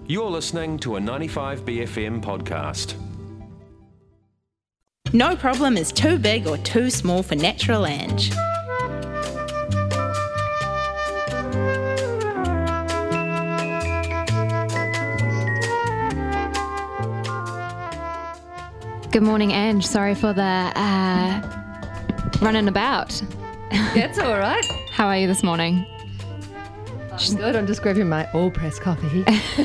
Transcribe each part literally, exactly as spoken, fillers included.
You're listening to a ninety-five B F M podcast. No problem is too big or too small for Natural Ange. Good morning, Ange. Sorry for the uh, running about. That's all right. How are you this morning? I'm good. I'm just grabbing my all-press coffee.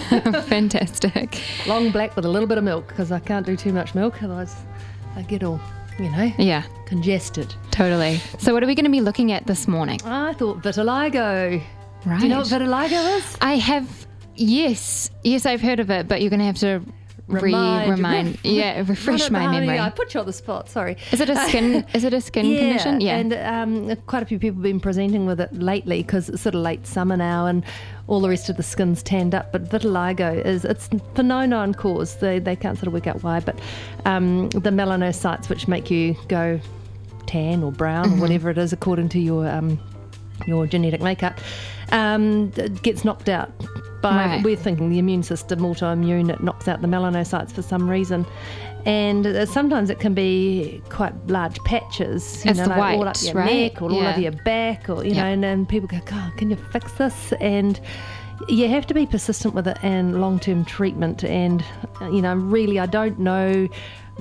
Fantastic. Long black with a little bit of milk because I can't do too much milk, otherwise I get all, you know, Yeah, congested. totally. So what are we going to be looking at this morning? I thought vitiligo. Right. Do you know what vitiligo is? I have, yes, yes, I've heard of it, but you're going to have to re- Remind- remind, ref- yeah, refresh Run it my behind memory. you. I put you on the spot, sorry. Is it a skin? is it a skin yeah, condition? Yeah. and um, quite a few people have been presenting with it lately because it's sort of late summer now and all the rest of the skin's tanned up. But vitiligo is, it's for no known cause. They, they can't sort of work out why, but um, the melanocytes which make you go tan or brown Mm-hmm. or whatever it is according to your um, your genetic makeup, um, it gets knocked out. By, Right. We're thinking the immune system, autoimmune, it knocks out the melanocytes for some reason. And uh, sometimes it can be quite large patches, you It's know, the like all white, up your right? neck or all Yeah. over your back, or, you Yeah. know, and then people go, God, can you fix this? And you have to be persistent with it and long-term treatment. And, uh, you know, really, I don't know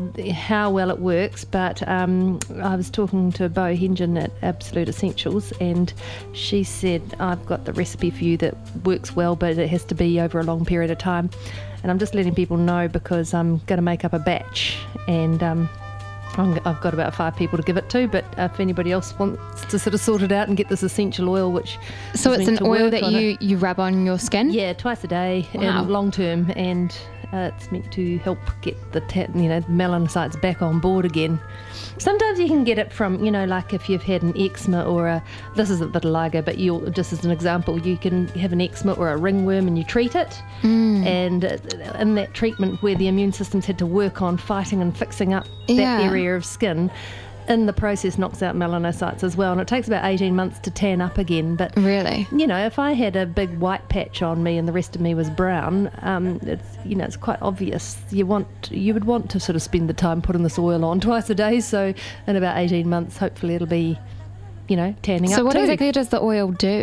how well it works, but um, I was talking to Bo Hengen at Absolute Essentials, and she said, I've got the recipe for you that works well, but it has to be over a long period of time. And I'm just letting people know because I'm going to make up a batch, and um, I'm, I've got about five people to give it to, but if anybody else wants to sort of sort it out and get this essential oil, which So is it's meant an to oil work that on you, it. you rub on your skin? Yeah, twice a day Wow. and long term, and uh, it's meant to help get the ta- you know melanocytes back on board again. Sometimes you can get it from, you know, like if you've had an eczema or a, this isn't vitiligo, but you just as an example, you can have an eczema or a ringworm and you treat it, Mm. and uh, in that treatment where the immune system's had to work on fighting and fixing up Yeah. that area of skin, in the process knocks out melanocytes as well, and it takes about eighteen months to tan up again. But Really? you know, if I had a big white patch on me and the rest of me was brown, um, it's you know it's quite obvious. You want you would want to sort of spend the time putting this oil on twice a day. So in about eighteen months, hopefully it'll be, you know, tanning So up what too. exactly does the oil do?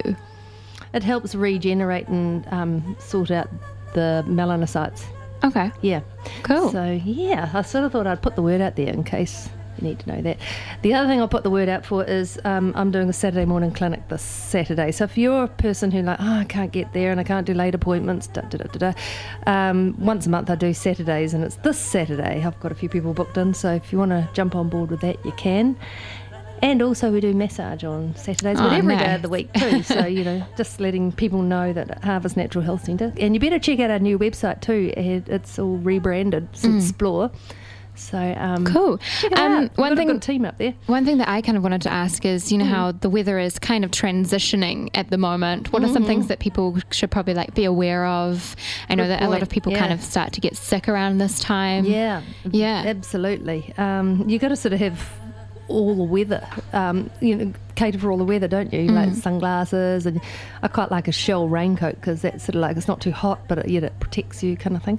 It helps regenerate and um, sort out the melanocytes. Okay, Yeah. cool. So yeah, I sort of thought I'd put the word out there in case you need to know that. The other thing I'll put the word out for is um, I'm doing a Saturday morning clinic this Saturday. So if you're a person who like, oh, I can't get there and I can't do late appointments, da, da, da, da, da, um, once a month I do Saturdays, and it's this Saturday. I've got a few people booked in, so if you want to jump on board with that, you can. And also we do massage on Saturdays, but Oh, every day nice. of the week too. So, you know, just letting people know that at Harvest Natural Health Centre. And you better check out our new website too. It- It's all rebranded since Explore. So, um, Cool. check it Um, out. We've one got a thing- good team up there. One thing that I kind of wanted to ask is, you know, how the weather is kind of transitioning at the moment. What are some things that people should probably like be aware of? I know Good that a lot point. of people Yeah. kind of start to get sick around this time. Yeah, Yeah. absolutely. Um, you got to sort of have all the weather, um, you know, cater for all the weather, don't you? Like sunglasses, and I quite like a shell raincoat because that's sort of like it's not too hot, but it, yet it protects you, kind of thing.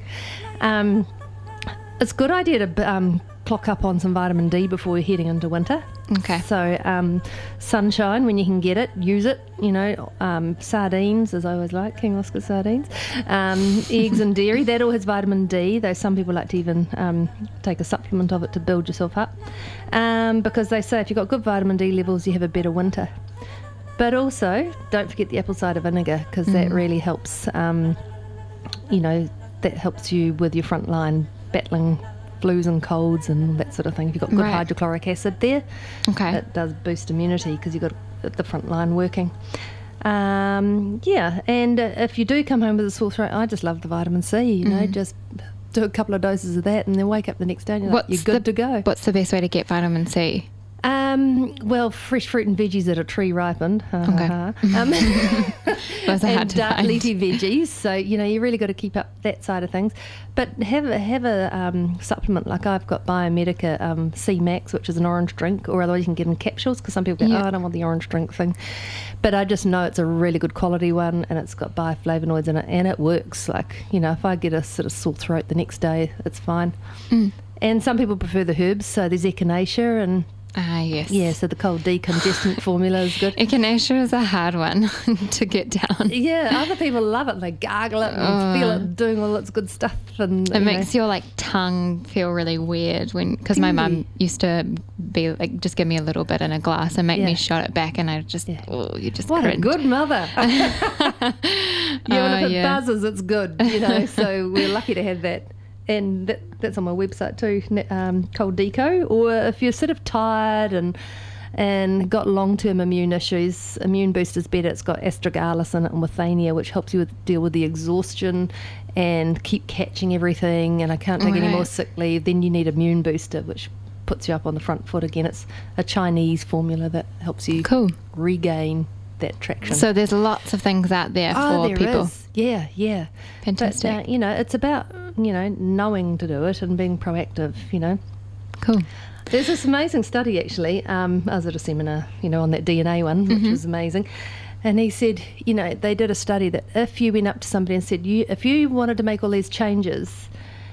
Um, it's a good idea to um, clock up on some vitamin D before you're heading into winter. Okay. So um, sunshine when you can get it, use it. You know, um, sardines, as I always like, King Oscar sardines, um, eggs and dairy. That all has vitamin D. Though some people like to even um, take a supplement of it to build yourself up, um, because they say if you've got good vitamin D levels, you have a better winter. But also, don't forget the apple cider vinegar because that really helps. Um, you know, that helps you with your front line battling flus and colds and that sort of thing. If you've got good Right. hydrochloric acid there, Okay. it does boost immunity because you've got the front line working. Um, yeah, and uh, if you do come home with a sore throat, I just love the vitamin C, you know, just do a couple of doses of that and then wake up the next day and you're, like, What's you're good the, to go. What's the best way to get vitamin C? Um, well, fresh fruit and veggies that are tree ripened. Okay. um, Those are hard and to dark find. leafy veggies. So, you know, you really got to keep up that side of things. But have a, have a um, supplement, like I've got Biomedica um, C Max, which is an orange drink, or otherwise you can get in capsules, because some people go, Yeah. oh, I don't want the orange drink thing. But I just know it's a really good quality one, and it's got bioflavonoids in it, and it works. Like, you know, if I get a sort of sore throat the next day, it's fine. Mm. And some people prefer the herbs, so there's echinacea, and Ah, yes. yeah, so the cold decongestant formula is good. Echinacea is a hard one to get down. Yeah, other people love it. They gargle it and Oh. feel it doing all its good stuff. And It you makes know. your like tongue feel really weird when, because my mum Really? used to be like, just give me a little bit in a glass and make Yeah. me shot it back, and I just, Yeah. oh, you just What a cringe. good mother. yeah, Oh, and if it yeah. buzzes, it's good, you know. So we're lucky to have that. And that, that's on my website too, ne- um, Cold Deco. Or if you're sort of tired and and got long-term immune issues, Immune Boost is better. It's got astragalus in it and withania, which helps you with, deal with the exhaustion and keep catching everything. And I can't take any more Right. sick leave. Then you need Immune Booster, which puts you up on the front foot again. It's a Chinese formula that helps you Cool. regain that traction. So there's lots of things out there Oh, for there people. is. Yeah, yeah. Fantastic. But, uh, you know, it's about, you know, knowing to do it and being proactive, you know. Cool. There's this amazing study, actually. Um, I was at a seminar, you know, on that D N A one, which Mm-hmm. was amazing. And he said, you know, they did a study that if you went up to somebody and said, you, if you wanted to make all these changes,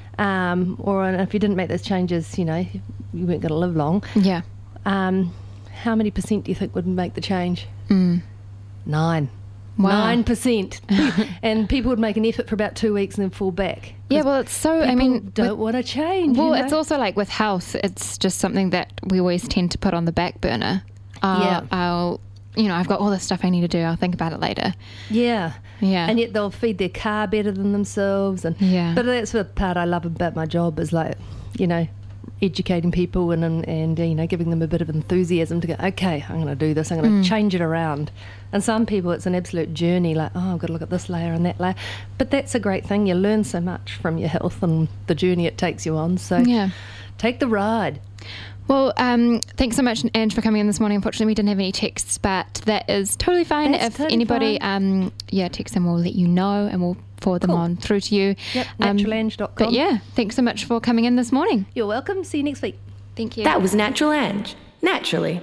um, or if you didn't make those changes, you know, you weren't going to live long, Yeah. um, how many percent do you think would make the change? Mm. Nine. Wow. Nine percent. And people would make an effort for about two weeks and then fall back. Yeah, well, it's so, I People mean, don't with- want to change. well, you know? it's also like with health, it's just something that we always tend to put on the back burner. Uh, Yeah. I'll, you know, I've got all this stuff I need to do. I'll think about it later. Yeah. Yeah. And yet they'll feed their car better than themselves. And Yeah. But that's the part I love about my job is like, you know, educating people and, and, and you know, giving them a bit of enthusiasm to go, okay, I'm going to do this. I'm going to Mm. change it around. And some people, it's an absolute journey, like, oh, I've got to look at this layer and that layer. But that's a great thing. You learn so much from your health and the journey it takes you on. So Yeah. take the ride. Well, um, thanks so much, Ange, for coming in this morning. Unfortunately, we didn't have any texts, but that is totally fine. That's if totally anybody, fine. um, yeah, text them, we'll let you know, and we'll forward them Cool. on through to you. Yep, Um, natural ange dot com. But yeah, thanks so much for coming in this morning. You're welcome. See you next week. Thank you. That was Natural Ange, naturally.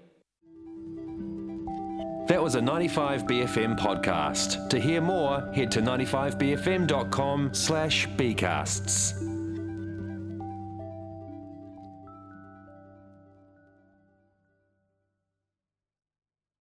That was a ninety-five B F M podcast. To hear more, head to ninety-five b f m dot com slash bcasts.